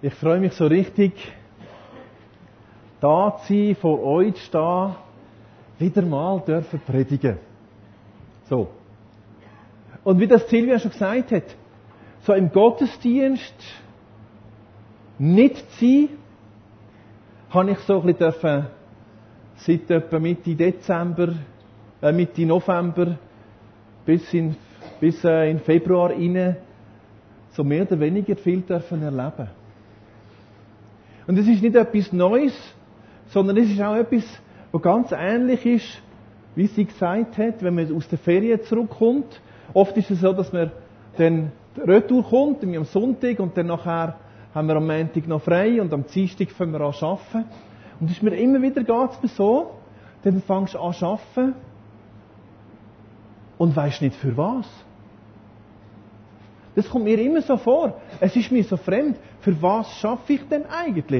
Ich freue mich so richtig, da zu sein, vor euch zu stehen, wieder mal dürfen predigen. So. Und wie das Silvia schon gesagt hat, so im Gottesdienst nicht zu sein, habe ich so ein bisschen seit etwa Mitte November bis in Februar rein, so mehr oder weniger viel dürfen erleben. Und es ist nicht etwas Neues, sondern es ist auch etwas, was ganz ähnlich ist, wie sie gesagt hat, wenn man aus der Ferien zurückkommt. Oft ist es so, dass man dann retour kommt, am Sonntag, und dann nachher haben wir am Montag noch frei und am Dienstag fangen wir an zu arbeiten. Und es ist mir immer wieder geht's so, dann fängst du an zu arbeiten und weisst nicht für was. Das kommt mir immer so vor. Es ist mir so fremd. Für was schaffe ich denn eigentlich?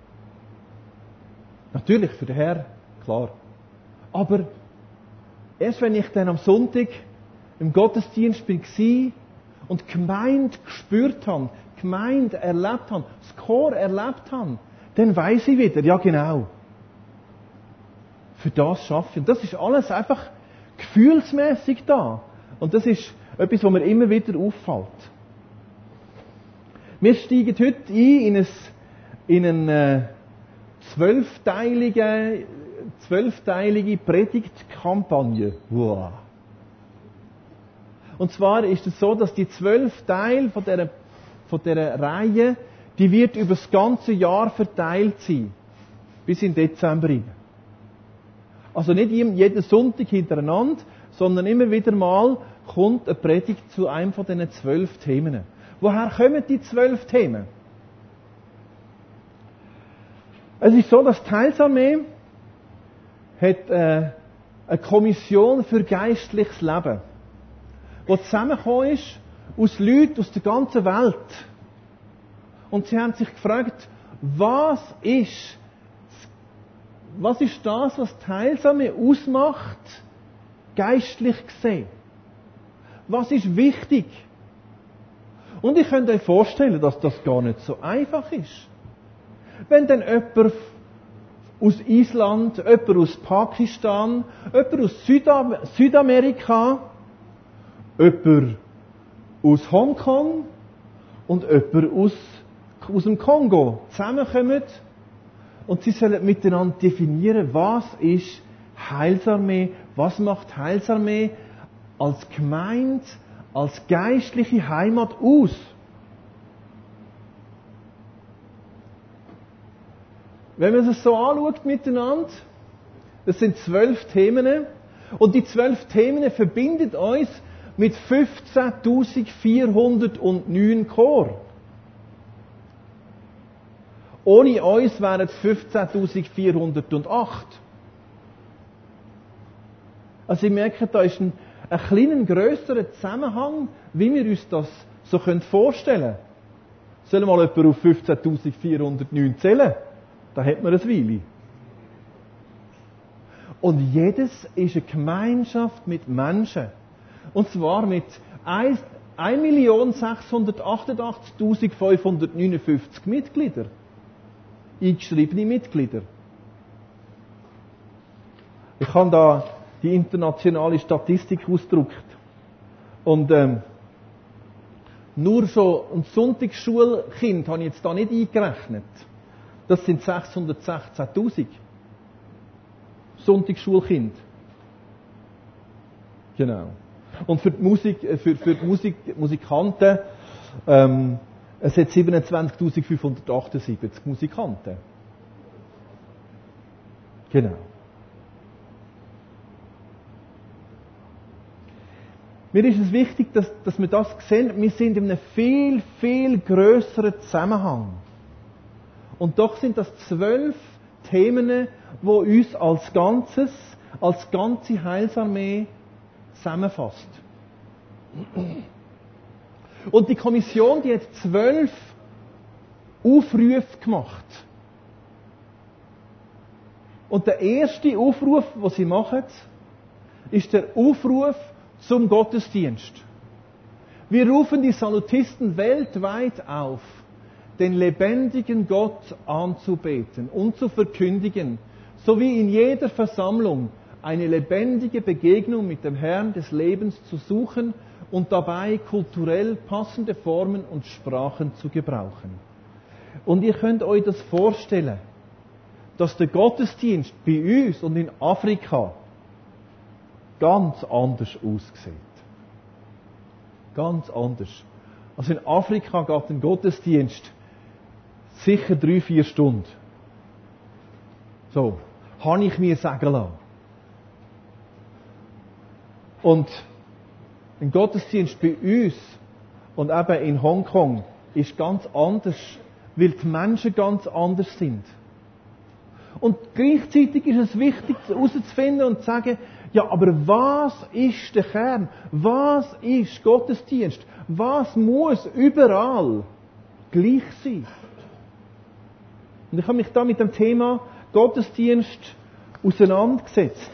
Natürlich für den Herrn, klar. Aber erst wenn ich dann am Sonntag im Gottesdienst war und die Gemeinde gespürt habe, die Gemeinde erlebt habe, das Chor erlebt habe, dann weiss ich wieder, ja genau, für das schaffe ich. Und das ist alles einfach gefühlsmässig da. Und das ist etwas, was mir immer wieder auffällt. Wir steigen heute ein in eine zwölfteilige Predigtkampagne. Wow. Und zwar ist es so, dass die 12 Teile von dieser Reihe, die wird über das ganze Jahr verteilt sein. Bis in Dezember rein. Also nicht jeden Sonntag hintereinander, sondern immer wieder mal kommt eine Predigt zu einem von diesen 12 Themen. Woher kommen die 12 Themen? Es ist so, dass die Heilsarmee hat eine Kommission für geistliches Leben, die zusammengekommen ist aus Leuten aus der ganzen Welt. Und sie haben sich gefragt, was ist das, was die Heilsarmee ausmacht, geistlich gesehen? Was ist wichtig? Und ich könnt euch vorstellen, dass das gar nicht so einfach ist. Wenn dann jemand aus Island, jemand aus Pakistan, jemand aus Südamerika, jemand aus Hongkong und jemand aus dem Kongo zusammenkommen und sie sollen miteinander definieren, was ist Heilsarmee, was macht Heilsarmee als Gemeinde, als geistliche Heimat aus. Wenn man es so anschaut miteinander, das sind 12 Themen, und die 12 Themen verbinden uns mit 15.409 Chor. Ohne uns wären es 15.408. Also ihr merkt, da ist ein kleiner, grösserer Zusammenhang, wie wir uns das so vorstellen können. Sollen wir mal jemanden auf 15.409 zählen? Da hat man eine Weile. Und jedes ist eine Gemeinschaft mit Menschen. Und zwar mit 1.688.559 Mitglieder. Eingeschriebene Mitglieder. Ich habe da die internationale Statistik ausgedruckt. Und nur schon ein Sonntagsschulkind habe ich jetzt da nicht eingerechnet. Das sind 616.000 Sonntagsschulkind. Genau. Und für die Musikanten, es hat 27.578 Musikanten. Genau. Mir ist es wichtig, dass wir das sehen. Wir sind in einem viel, viel grösseren Zusammenhang. Und doch sind das 12 Themen, die uns als ganze Heilsarmee zusammenfasst. Und die Kommission, die hat 12 Aufrufe gemacht. Und der erste Aufruf, den sie machen, ist der Aufruf zum Gottesdienst. Wir rufen die Salutisten weltweit auf, den lebendigen Gott anzubeten und zu verkündigen, sowie in jeder Versammlung eine lebendige Begegnung mit dem Herrn des Lebens zu suchen und dabei kulturell passende Formen und Sprachen zu gebrauchen. Und ihr könnt euch das vorstellen, dass der Gottesdienst bei uns und in Afrika ganz anders aussieht. Ganz anders. Also in Afrika geht ein Gottesdienst sicher 3-4 Stunden. So, habe ich mir sagen lassen. Und ein Gottesdienst bei uns und eben in Hongkong ist ganz anders, weil die Menschen ganz anders sind. Und gleichzeitig ist es wichtig herauszufinden und zu sagen, ja, aber was ist der Kern? Was ist Gottesdienst? Was muss überall gleich sein? Und ich habe mich da mit dem Thema Gottesdienst auseinandergesetzt.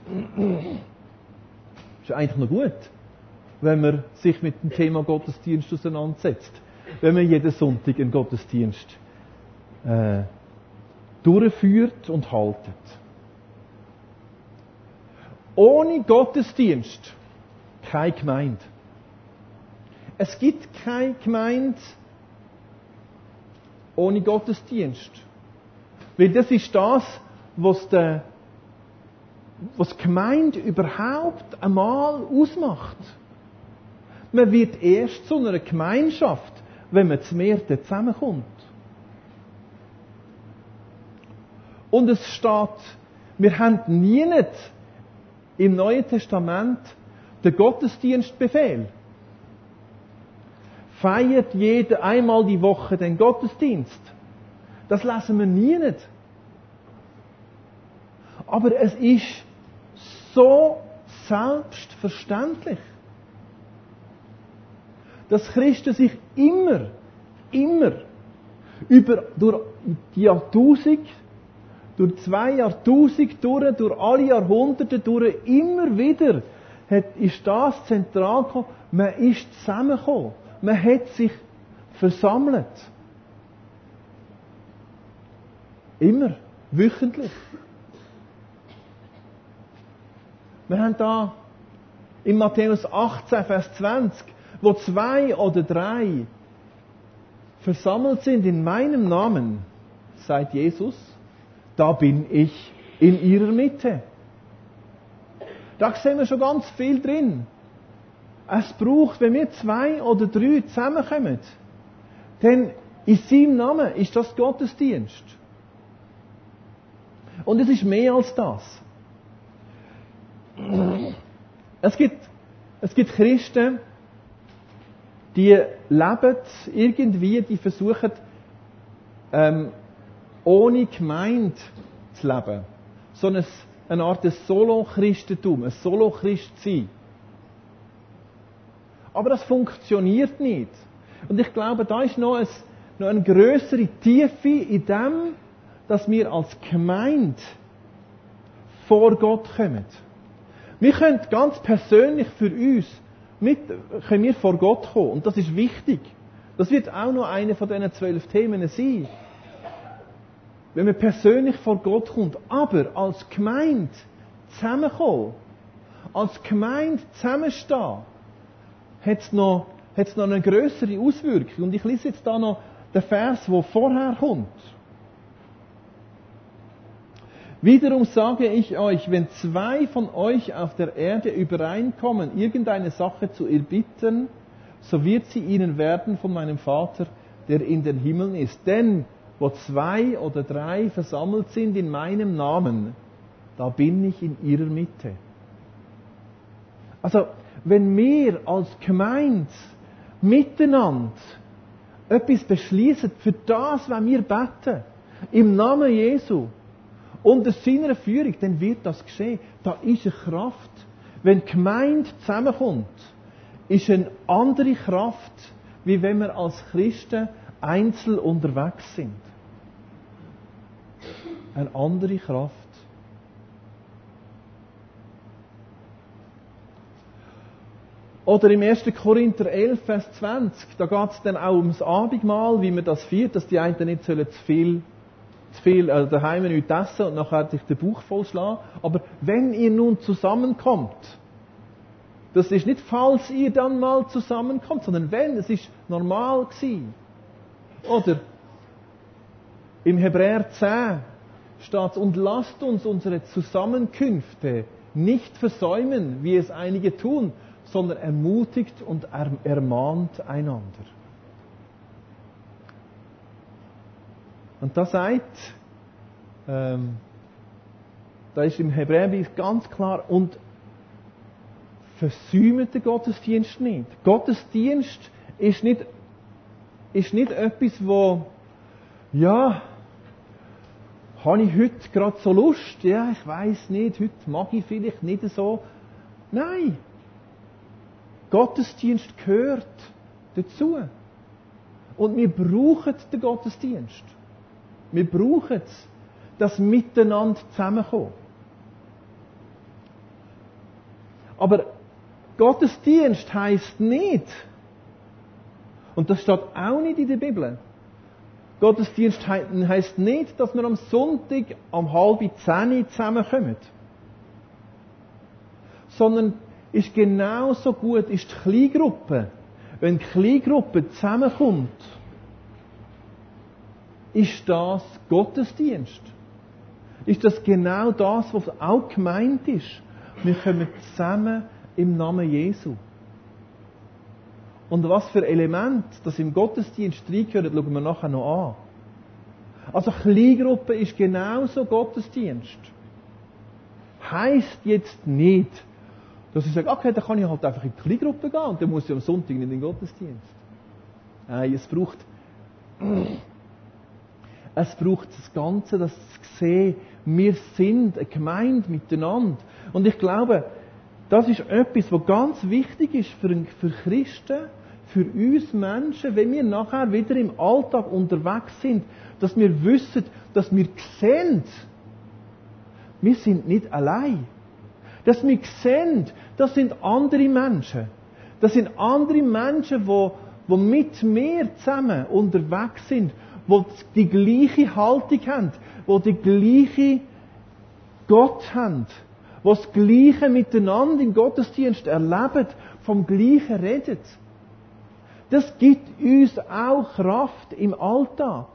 Ist eigentlich noch gut, wenn man sich mit dem Thema Gottesdienst auseinandersetzt. Wenn man jeden Sonntag einen Gottesdienst durchführt und haltet. Ohne Gottesdienst keine Gemeinde. Es gibt keine Gemeinde ohne Gottesdienst. Weil das ist das, was die Gemeinde überhaupt einmal ausmacht. Man wird erst zu einer Gemeinschaft, wenn man zu mehreren zusammenkommt. Und es steht, wir haben nie im Neuen Testament den Gottesdienstbefehl. Feiert jeder einmal die Woche den Gottesdienst. Das lesen wir nie. Aber es ist so selbstverständlich, dass Christen sich immer durch die Jahrtausend, durch 2 Jahrtausend durch alle Jahrhunderte durch, immer wieder ist das zentral gekommen. Man ist zusammengekommen. Man hat sich versammelt. Immer. Wöchentlich. Wir haben da in Matthäus 18, Vers 20, wo 2 oder 3 versammelt sind in meinem Namen, sagt Jesus, da bin ich in ihrer Mitte. Da sehen wir schon ganz viel drin. Es braucht, wenn wir 2 oder 3 zusammenkommen, dann in seinem Namen ist das Gottesdienst. Und es ist mehr als das. Es gibt Christen, die leben irgendwie, die versuchen, ohne Gemeinde zu leben. So eine Art Solo-Christentum, ein Solo-Christsein. Aber das funktioniert nicht. Und ich glaube, da ist noch eine grössere Tiefe in dem, dass wir als Gemeinde vor Gott kommen. Wir können ganz persönlich für uns können wir vor Gott kommen. Und das ist wichtig. Das wird auch noch eine von diesen 12 Themen sein. Wenn man persönlich vor Gott kommt, aber als Gemeinde zusammenkommen, als Gemeinde zusammenstehen, hat es noch eine grössere Auswirkung. Und ich lese jetzt da noch den Vers, der vorher kommt. Wiederum sage ich euch, wenn 2 von euch auf der Erde übereinkommen, irgendeine Sache zu erbitten, so wird sie ihnen werden von meinem Vater, der in den Himmeln ist. Denn wo 2 oder 3 versammelt sind in meinem Namen, da bin ich in ihrer Mitte. Also, wenn wir als Gemeinde miteinander etwas beschließen, für das, was wir beten, im Namen Jesu, unter seiner Führung, dann wird das geschehen. Da ist eine Kraft. Wenn die Gemeinde zusammenkommt, ist eine andere Kraft, wie wenn wir als Christen einzeln unterwegs sind. Eine andere Kraft. Oder im 1. Korinther 11, Vers 20, da geht es dann auch ums Abendmahl, wie man das feiert, dass die einen nicht zu viel daheim nichts essen und nachher sich den Bauch vollschlagen. Aber wenn ihr nun zusammenkommt, das ist nicht, falls ihr dann mal zusammenkommt, sondern wenn, es ist normal gewesen. Oder im Hebräer 10 steht, und lasst uns unsere Zusammenkünfte nicht versäumen, wie es einige tun, sondern ermutigt und ermahnt einander. Und da sagt, da ist im Hebräerbrief ganz klar, und versäumt den Gottesdienst nicht. Gottesdienst ist nicht etwas, wo, ja, habe ich heute gerade so Lust? Ja, ich weiss nicht, heute mag ich vielleicht nicht so. Nein. Gottesdienst gehört dazu. Und wir brauchen den Gottesdienst. Wir brauchen es, das Miteinander zusammenkommen. Aber Gottesdienst heisst nicht, und das steht auch nicht in der Bibel, Gottesdienst heisst nicht, dass wir am Sonntag um 9:30 zusammenkommen. Sondern ist genauso gut ist die Kleingruppe. Wenn die Kleingruppe zusammenkommt, ist das Gottesdienst. Ist das genau das, was auch gemeint ist? Wir kommen zusammen im Namen Jesu. Und was für Elemente das im Gottesdienst reingehört, schauen wir nachher noch an. Also Kleingruppe ist genauso Gottesdienst. Heisst jetzt nicht, dass ich sage, okay, dann kann ich halt einfach in die Kleingruppe gehen und dann muss ich am Sonntag nicht in den Gottesdienst. Nein, es braucht das Ganze, das zu sehen, wir sind eine Gemeinde miteinander. Und ich glaube, das ist etwas, was ganz wichtig ist für Christen, für uns Menschen, wenn wir nachher wieder im Alltag unterwegs sind, dass wir wissen, dass wir sehen, wir sind nicht allein. Dass wir sehen, das sind andere Menschen. Das sind andere Menschen, die mit mir zusammen unterwegs sind, die die gleiche Haltung haben, die die gleiche Gott haben, die das Gleiche miteinander im Gottesdienst erleben, vom Gleichen reden. Das gibt uns auch Kraft im Alltag.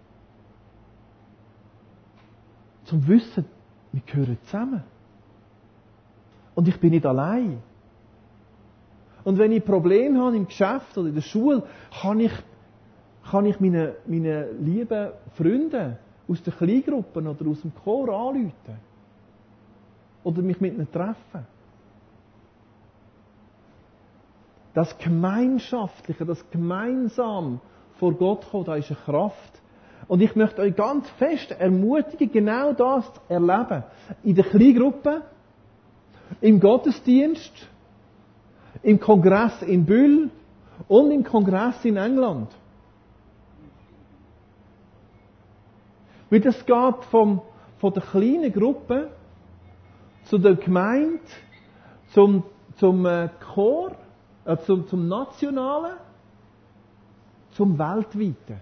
Zum Wissen, wir gehören zusammen. Und ich bin nicht allein. Und wenn ich Probleme habe im Geschäft oder in der Schule, kann ich meine lieben Freunde aus den Kleingruppen oder aus dem Chor anrufen. Oder mich mit ihnen treffen. Das Gemeinschaftliche, das Gemeinsam vor Gott kommen, da ist eine Kraft. Und ich möchte euch ganz fest ermutigen, genau das zu erleben. In der Kleingruppe, im Gottesdienst, im Kongress in Bühl und im Kongress in England. Weil das geht von der kleinen Gruppe zu der Gemeinde, zum Chor, zum Nationalen, zum Weltweiten.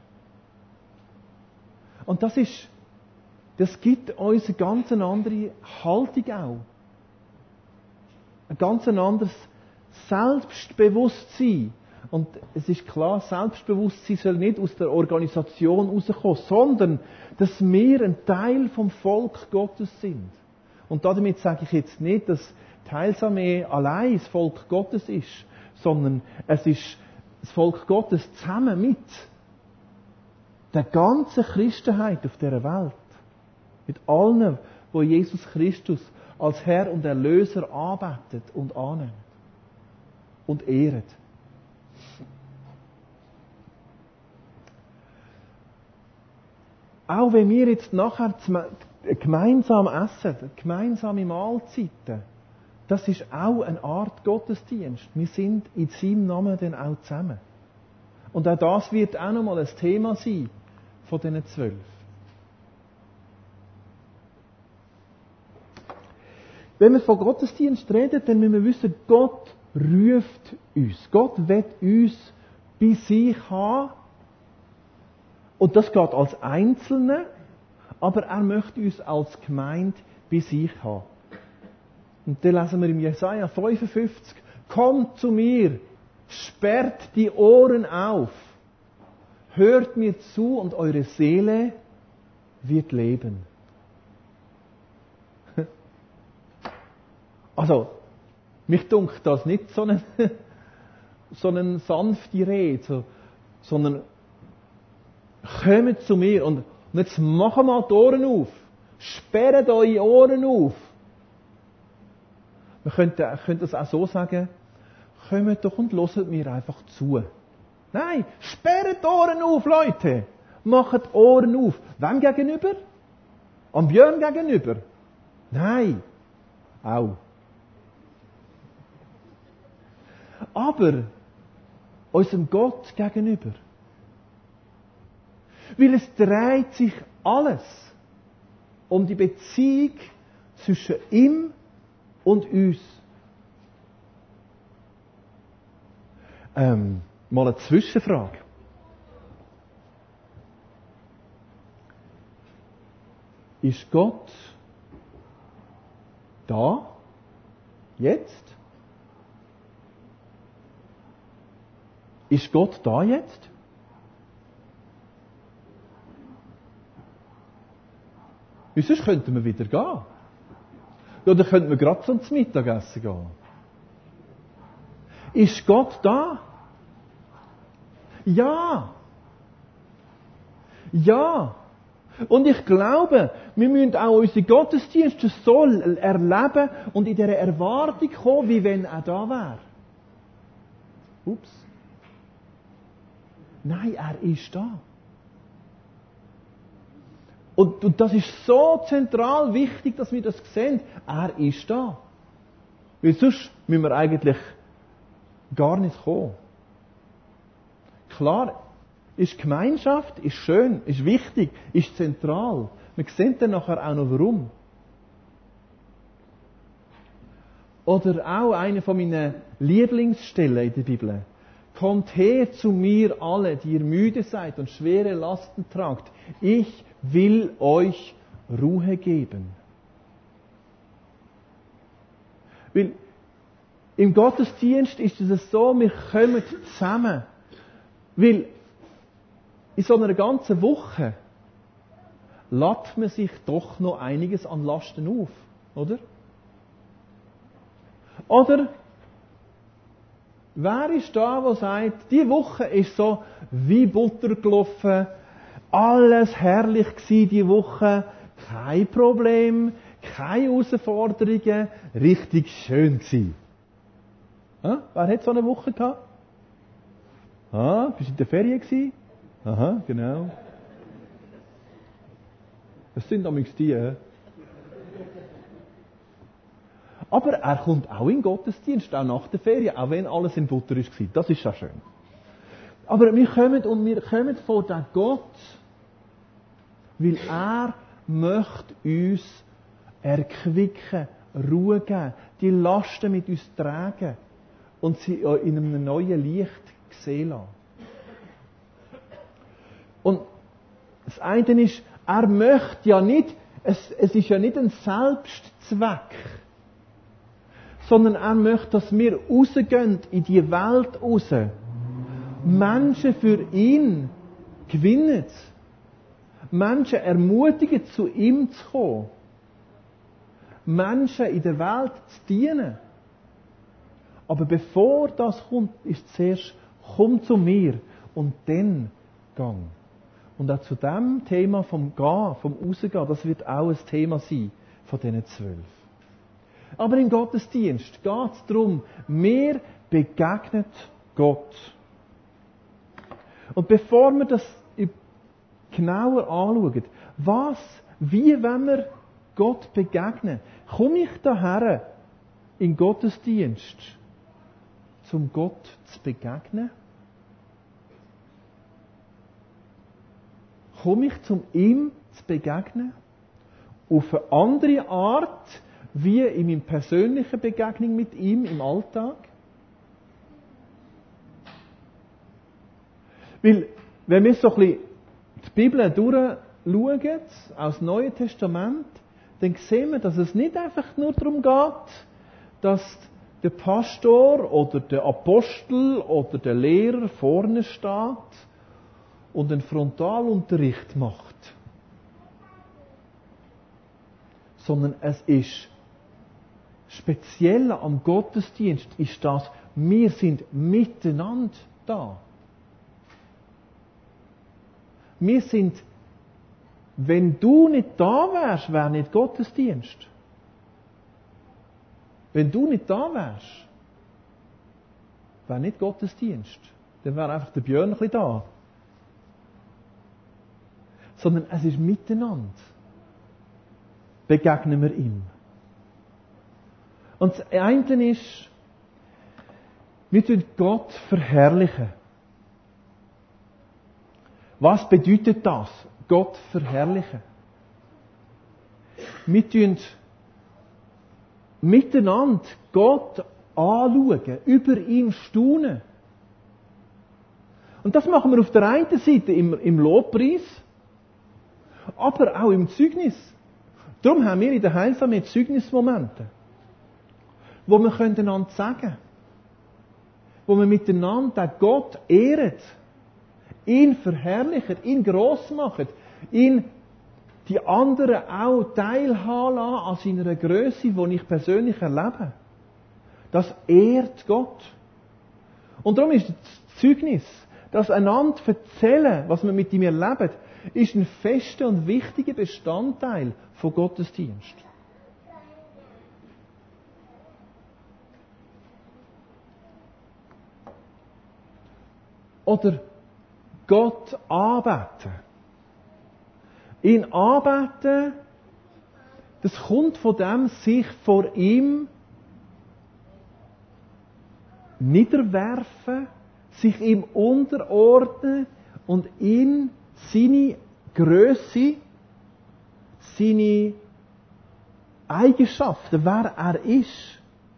Und das gibt uns eine ganz andere Haltung auch. Ein ganz anderes Selbstbewusstsein. Und es ist klar, Selbstbewusstsein soll nicht aus der Organisation herauskommen, sondern dass wir ein Teil vom Volk Gottes sind. Und damit sage ich jetzt nicht, dass die Heilsarmee allein das Volk Gottes ist, sondern es ist das Volk Gottes zusammen mit der ganzen Christenheit auf dieser Welt. Mit allen, wo Jesus Christus als Herr und Erlöser anbetet und annimmt und ehret. Auch wenn wir jetzt nachher gemeinsam essen, gemeinsame Mahlzeiten, das ist auch eine Art Gottesdienst. Wir sind in seinem Namen dann auch zusammen. Und auch das wird auch nochmal ein Thema sein von diesen 12. Wenn wir von Gottesdienst reden, dann müssen wir wissen, Gott ruft uns. Gott will uns bei sich haben. Und das geht als Einzelne, aber er möchte uns als Gemeinde bei sich haben. Und dann lesen wir im Jesaja 55, kommt zu mir, sperrt die Ohren auf, hört mir zu und eure Seele wird leben. Also, mich dunkt das nicht so eine sanfte Rede, sondern kommt zu mir und jetzt machen wir die Ohren auf. Sperrt eure Ohren auf. Man könnte das auch so sagen, kommt doch und hört mir einfach zu. Nein, sperrt die Ohren auf, Leute. Macht die Ohren auf. Wem gegenüber? Am Björn gegenüber? Nein. Auch. Aber unserem Gott gegenüber. Weil es dreht sich alles um die Beziehung zwischen ihm und uns. Mal eine Zwischenfrage. Ist Gott da? Jetzt? Ist Gott da jetzt? Weil sonst könnten wir wieder gehen. Oder könnten wir gerade zum Mittagessen gehen. Ist Gott da? Ja. Ja. Und ich glaube, wir müssen auch unsere Gottesdienste so erleben und in dieser Erwartung kommen, wie wenn er da wäre. Ups. Nein, er ist da. Und das ist so zentral wichtig, dass wir das sehen. Er ist da. Weil sonst müssen wir eigentlich gar nicht kommen. Klar, ist Gemeinschaft, ist schön, ist wichtig, ist zentral. Wir sehen dann nachher auch noch warum. Oder auch eine von meinen Lieblingsstellen in der Bibel. Kommt her zu mir alle, die ihr müde seid und schwere Lasten tragt. Ich will euch Ruhe geben. Weil im Gottesdienst ist es so, wir kommen zusammen. Weil in so einer ganzen Woche lädt man sich doch noch einiges an Lasten auf, oder? Oder wer ist da, der sagt, die Woche ist so wie Butter gelaufen, alles herrlich gewesen die Woche, kein Problem, keine Herausforderungen, richtig schön gewesen. Wer hat so eine Woche gehabt? Bist du in der Ferien gewesen? Aha, genau. Das sind damals die. Aber er kommt auch in den Gottesdienst, auch nach der Ferien, auch wenn alles in Butter war. Das ist ja schön. Aber wir kommen vor den Gott, weil er möchte uns erquicken, Ruhe geben, die Lasten mit uns tragen und sie in einem neuen Licht sehen lassen. Und das eine ist, er möchte ja nicht, es ist ja nicht ein Selbstzweck, sondern er möchte, dass wir rausgehen in die Welt raus. Menschen für ihn gewinnen. Menschen ermutigen, zu ihm zu kommen. Menschen in der Welt zu dienen. Aber bevor das kommt, ist zuerst, komm zu mir und dann gang. Und auch zu dem Thema vom Gehen, vom Rausgehen, das wird auch ein Thema sein von diesen 12. Aber im Gottesdienst geht es darum, mir begegnet Gott. Und bevor wir das genauer anschauen, wie wollen wir Gott begegnen, komme ich daher in den Gottesdienst, zum Gott zu begegnen? Komme ich zum ihm zu begegnen? Auf eine andere Art, wie in meiner persönlichen Begegnung mit ihm im Alltag? Weil, wenn wir so ein bisschen die Bibel durchschauen, auch das Neue Testament, dann sehen wir, dass es nicht einfach nur darum geht, dass der Pastor oder der Apostel oder der Lehrer vorne steht und einen Frontalunterricht macht. Sondern es ist speziell am Gottesdienst ist das, wir sind miteinander da. Wir sind, wenn du nicht da wärst, wäre nicht Gottesdienst. Wenn du nicht da wärst, wäre nicht Gottesdienst. Dann wäre einfach der Björn ein bisschen da. Sondern es ist miteinander. Begegnen wir ihm. Und das eine ist, wir tun Gott verherrlichen. Was bedeutet das? Gott verherrlichen. Wir tun miteinander Gott anschauen, über ihn staunen. Und das machen wir auf der einen Seite im Lobpreis, aber auch im Zeugnis. Darum haben wir in der Heilsarmee Zeugnismomente, wo wir einander sagen, wo wir miteinander Gott ehren, ihn verherrlichen, ihn gross machen, ihn die anderen auch teilhaben lassen an seiner Grösse, die ich persönlich erlebe. Das ehrt Gott. Und darum ist das Zeugnis, das einander erzählen, was wir mit ihm erleben, ist ein fester und wichtiger Bestandteil von Gottesdienst. Oder Gott anbeten. Ihn anbeten, das kommt von dem, sich vor ihm niederwerfen, sich ihm unterordnen und ihn, seine Grösse, seine Eigenschaften, wer er ist,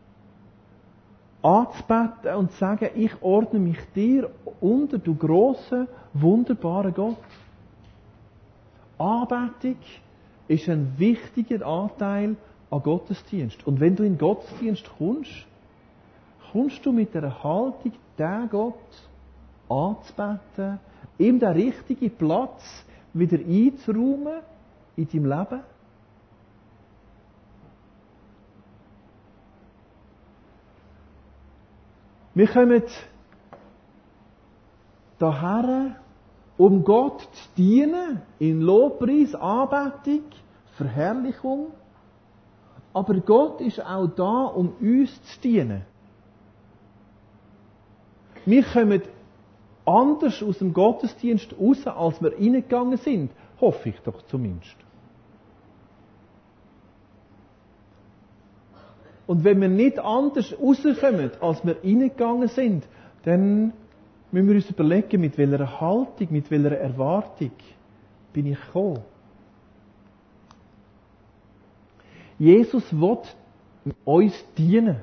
anzubeten und zu sagen, ich ordne mich dir unter, du grossen, wunderbaren Gott. Anbetung ist ein wichtiger Anteil an Gottesdienst. Und wenn du in den Gottesdienst kommst du mit der Haltung, den Gott anzubeten, ihm den richtigen Platz wieder einzuräumen in deinem Leben. Wir kommen daher, um Gott zu dienen, in Lobpreis, Anbetung, Verherrlichung. Aber Gott ist auch da, um uns zu dienen. Wir kommen anders aus dem Gottesdienst raus, als wir reingegangen sind. Hoffe ich doch zumindest. Und wenn wir nicht anders rauskommen, als wir reingegangen sind, dann müssen wir uns überlegen, mit welcher Haltung, mit welcher Erwartung bin ich gekommen. Jesus will uns dienen.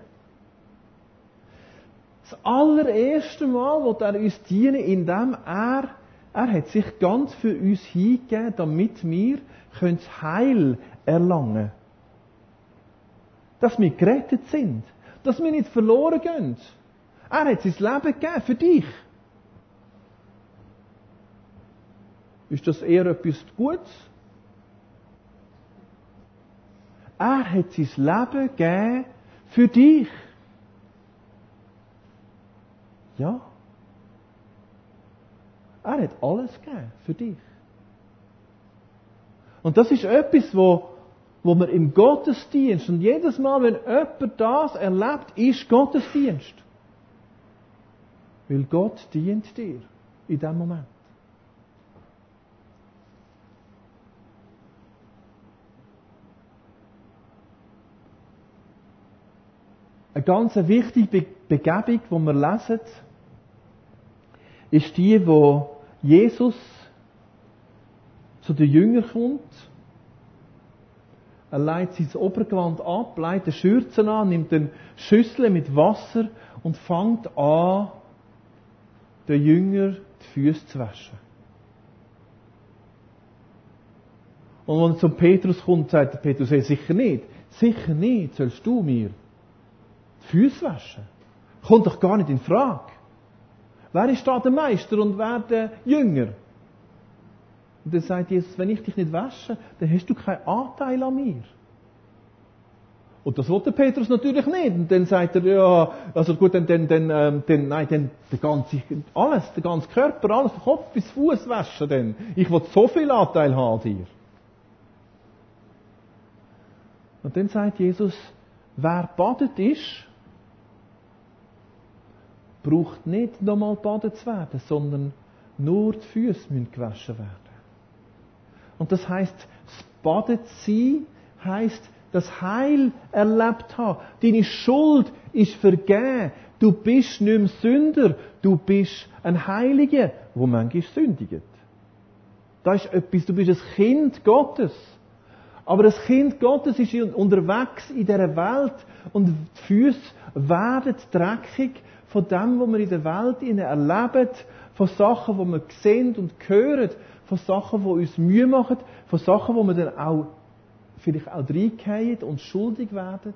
Das allererste Mal will er uns dienen, indem er hat sich ganz für uns hingegeben, damit wir das Heil erlangen können. Dass wir gerettet sind. Dass wir nicht verloren gehen. Er hat sein Leben gegeben für dich. Ist das eher etwas Gutes? Er hat sein Leben gegeben für dich. Ja. Er hat alles gegeben für dich. Und das ist etwas, wo man im Gottesdienst, und jedes Mal, wenn jemand das erlebt, ist Gottesdienst. Weil Gott dient dir in diesem Moment. Eine ganz wichtige Begebung, die wir lesen, ist die, wo Jesus zu den Jüngern kommt. Er legt sein Obergewand ab, legt eine Schürze an, nimmt eine Schüssel mit Wasser und fängt an, den Jüngern die Füße zu waschen. Und wenn er zum Petrus kommt, sagt der Petrus, hey, sicher nicht sollst du mir die Füße waschen. Kommt doch gar nicht in Frage. Wer ist da der Meister und wer der Jünger? Und dann sagt Jesus, wenn ich dich nicht wasche, dann hast du keinen Anteil an mir. Und das will der Petrus natürlich nicht. Und dann sagt er, ja, also gut, dann der ganze Körper, alles von Kopf bis Fuß waschen dann. Ich will so viel Anteil haben an dir. Und dann sagt Jesus, wer badet ist, braucht nicht nochmal baden zu werden, sondern nur die Füße müssen gewaschen werden. Und das heisst, das Badet sein heisst, das Heil erlebt haben. Deine Schuld ist vergeben. Du bist nicht mehr Sünder. Du bist ein Heiliger, der manchmal sündigt. Das ist etwas, du bist ein Kind Gottes. Aber das Kind Gottes ist unterwegs in dieser Welt und die Füße werden dreckig von dem, was wir in der Welt erleben, von Sachen, die wir sehen und hören, von Sachen, die uns Mühe machen, von Sachen, wo wir dann auch vielleicht auch reingehen und schuldig werden.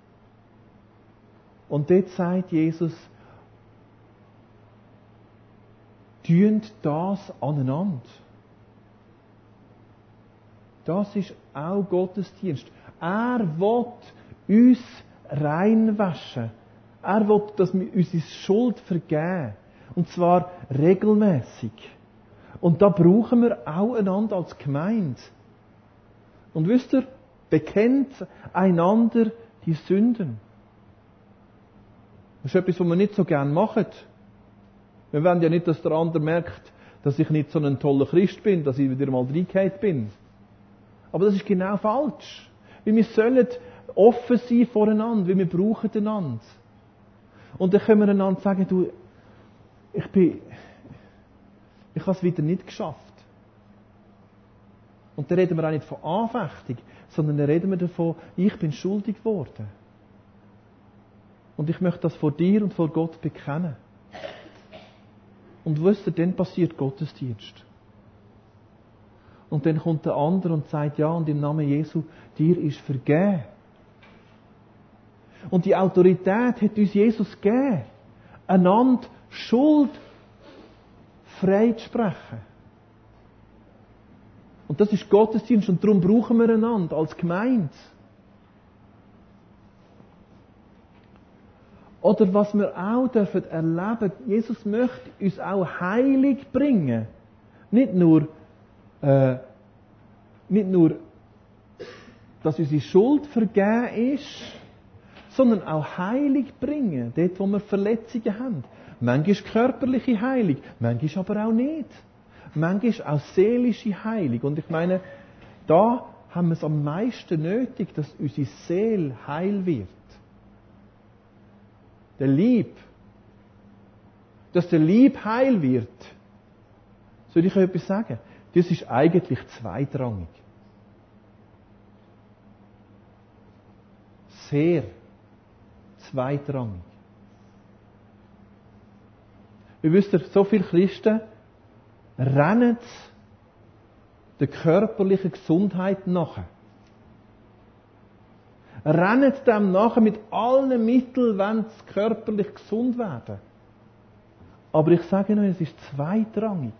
Und dort sagt Jesus, tünt das aneinander. Das ist auch Gottesdienst. Er will uns reinwaschen. Er will, dass wir unsere Schuld vergeben. Und zwar regelmäßig. Und da brauchen wir auch einander als Gemeinde. Und wisst ihr, bekennt einander die Sünden. Das ist etwas, was wir nicht so gerne machen. Wir wollen ja nicht, dass der andere merkt, dass ich nicht so ein toller Christ bin, dass ich wieder mal reingehauen bin. Aber das ist genau falsch. Weil wir sollen offen sein voreinander, weil wir brauchen einander. Und dann können wir einander sagen, du, ich habe es wieder nicht geschafft. Und dann reden wir auch nicht von Anfechtung, sondern dann reden wir davon, ich bin schuldig geworden. Und ich möchte das vor dir und vor Gott bekennen. Und wisst ihr, dann passiert Gottesdienst. Und dann kommt der andere und sagt, ja, und im Namen Jesu, dir ist vergeben. Und die Autorität hat uns Jesus gegeben, einander Schuld frei zu sprechen. Und das ist Gottesdienst und darum brauchen wir einander als Gemeinde. Oder was wir auch dürfen erleben, Jesus möchte uns auch heilig bringen. Nicht nur, dass unsere Schuld vergeben ist, sondern auch heilig bringen, dort wo wir Verletzungen haben. Manchmal körperliche Heilung, manchmal aber auch nicht. Manchmal auch seelische Heilung. Und ich meine, da haben wir es am meisten nötig, dass unsere Seele heil wird. Der Lieb. Dass der Lieb heil wird. Soll ich euch etwas sagen? Das ist eigentlich zweitrangig. Sehr zweitrangig. Ihr wisst, so viele Christen rennen der körperlichen Gesundheit nach. Rennen dem nachher mit allen Mitteln, wenn sie körperlich gesund werden. Aber ich sage Ihnen, es ist zweitrangig.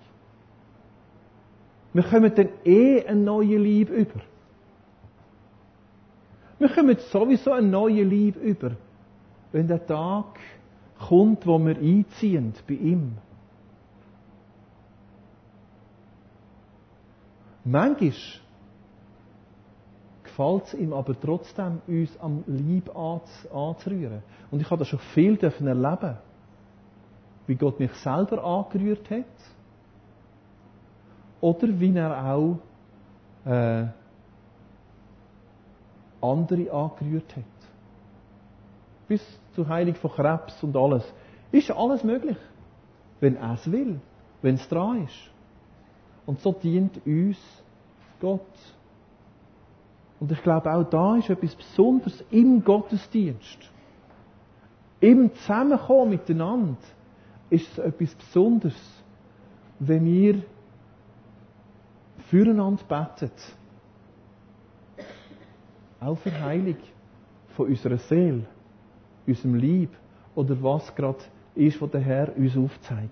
Wir kommen dann ein neues Lieb über. Wir kommen sowieso ein neues Lieb über, wenn der Tag kommt, wo wir einziehen bei ihm. Manchmal gefällt es ihm aber trotzdem, uns am Leib anzurühren. Und ich habe das schon viel erleben, wie Gott mich selber angerührt hat. Oder wie er auch andere angerührt hat. Bis zur Heilung von Krebs und alles. Ist alles möglich, wenn er es will, wenn es dran ist. Und so dient uns Gott. Und ich glaube, auch da ist etwas Besonderes im Gottesdienst. Im Zusammenkommen miteinander ist es etwas Besonderes, wenn wir füreinander beten. Auch für Heilung von unserer Seele, unserem Leib oder was gerade ist, was der Herr uns aufzeigt.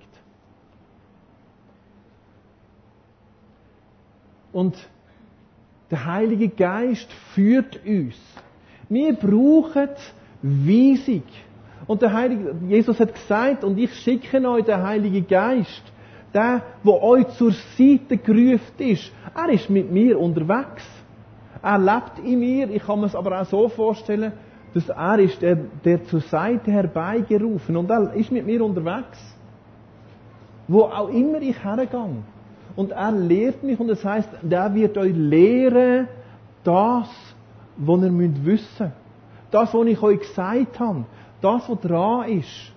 Und der Heilige Geist führt uns. Wir brauchen Weisung. Und Jesus hat gesagt, und ich schicke euch den Heiligen Geist, der euch zur Seite gerufen ist. Er ist mit mir unterwegs. Er lebt in mir. Ich kann mir es aber auch so vorstellen, dass er ist der zur Seite herbeigerufen. Und er ist mit mir unterwegs. Wo auch immer ich hergehe. Und er lehrt mich, und das heisst, er wird euch lehren, das, was ihr wissen müsst. Das, was ich euch gesagt habe. Das, was dran ist.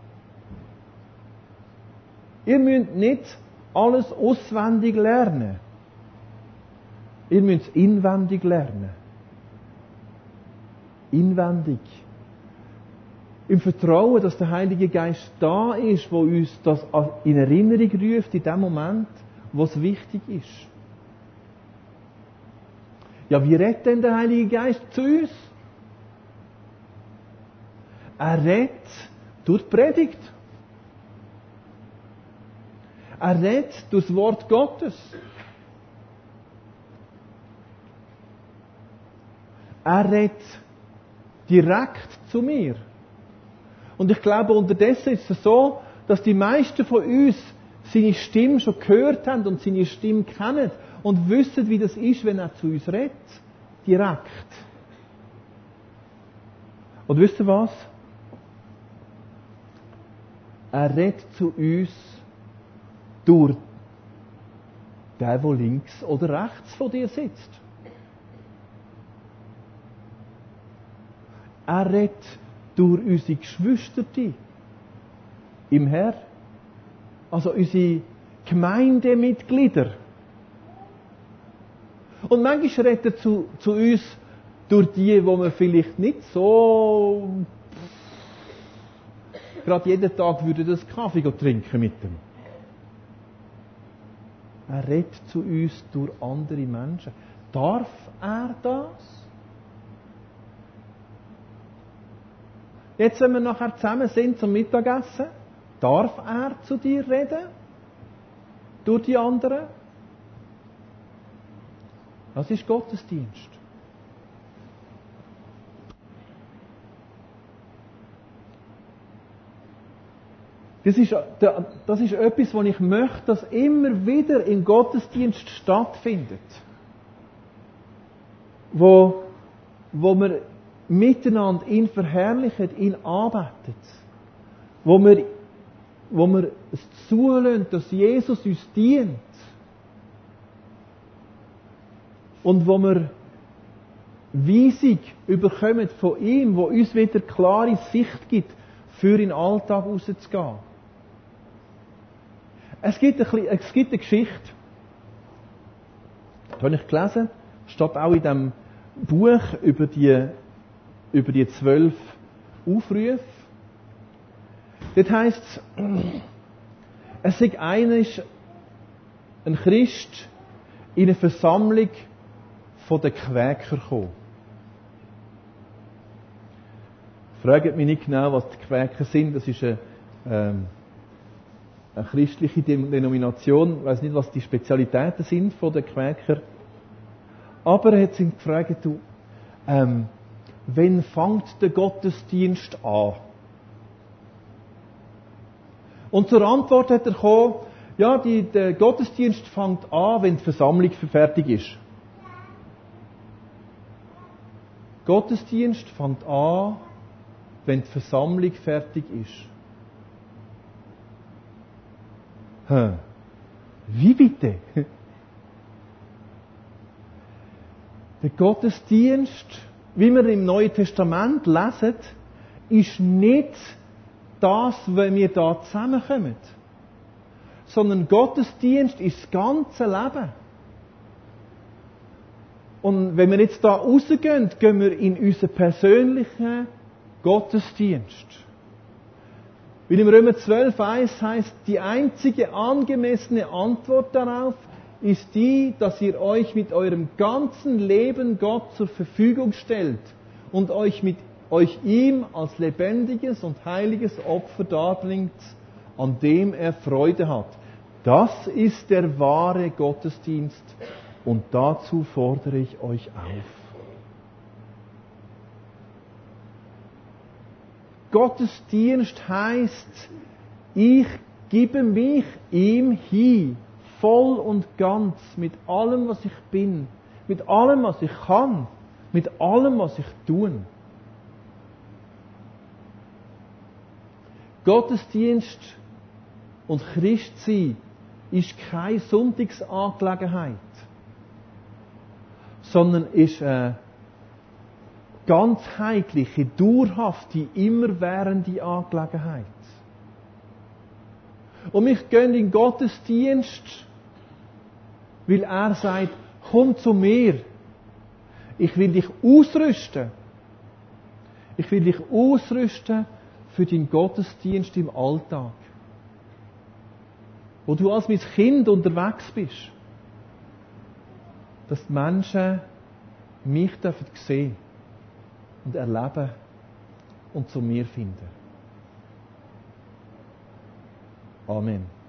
Ihr müsst nicht alles auswendig lernen. Ihr müsst es inwendig lernen. Inwendig. Im Vertrauen, dass der Heilige Geist da ist, wo uns das in Erinnerung ruft, in dem Moment, wo es wichtig ist. Ja, wie redet denn der Heilige Geist zu uns? Er redet durch die Predigt. Er redet durch das Wort Gottes. Er redet direkt zu mir. Und ich glaube, unterdessen ist es so, dass die meisten von uns seine Stimme schon gehört haben und seine Stimme kennen und wissen, wie das ist, wenn er zu uns redet. Direkt. Und wisst ihr was? Er redet zu uns durch den, der links oder rechts von dir sitzt. Er redet durch unsere Geschwister im Herrn. Also unsere Gemeindemitglieder. Und manchmal redet er zu uns durch die, wo wir vielleicht nicht so gerade jeden Tag würden das Kaffee trinken mit dem. Er redet zu uns durch andere Menschen. Darf er das? Jetzt, wenn wir nachher zusammen sind zum Mittagessen, darf er zu dir reden? Durch die anderen? Das ist Gottesdienst. Das ist etwas, was ich möchte, dass immer wieder im Gottesdienst stattfindet. Wo wir miteinander ihn verherrlichen, ihn anbeten. Wo wir es zulassen, dass Jesus uns dient. Und wo wir Weisung überkommen von ihm, wo uns wieder klare Sicht gibt, für in den Alltag rauszugehen. Es gibt eine Geschichte, die habe ich gelesen, steht auch in diesem Buch über die 12 Aufrufe. Dort heisst es sei ein Christ in eine Versammlung von den Quäker gekommen. Fragt mich nicht genau, was die Quäker sind. Das ist eine christliche Denomination. Ich weiss nicht, was die Spezialitäten sind von den Quäker. Aber er hat ihn gefragt, wann fängt der Gottesdienst an? Und zur Antwort hat er bekommen, ja, der Gottesdienst fängt an, wenn die Versammlung fertig ist. Gottesdienst fängt an, wenn die Versammlung fertig ist. Wie bitte? Der Gottesdienst, wie wir im Neuen Testament lesen, ist nicht das, wenn wir da zusammenkommen. Sondern Gottesdienst ist das ganze Leben. Und wenn wir jetzt da rausgehen, gehen wir in unseren persönlichen Gottesdienst. Weil im Römer 12,1 heißt, die einzige angemessene Antwort darauf ist die, dass ihr euch mit eurem ganzen Leben Gott zur Verfügung stellt und euch ihm als lebendiges und heiliges Opfer darbringt, an dem er Freude hat. Das ist der wahre Gottesdienst und dazu fordere ich euch auf. Gottesdienst heißt, ich gebe mich ihm hin, voll und ganz, mit allem, was ich bin, mit allem, was ich kann, mit allem, was ich tue. Gottesdienst und Christsein ist keine Sonntagsangelegenheit, sondern ist eine ganzheitliche, dauerhafte, immerwährende Angelegenheit. Und wir gehen in den Gottesdienst, weil er sagt, komm zu mir. Ich will dich ausrüsten. Ich will dich ausrüsten für deinen Gottesdienst im Alltag. Wo du als mein Kind unterwegs bist. Dass die Menschen mich sehen und erleben und zu mir finden. Amen.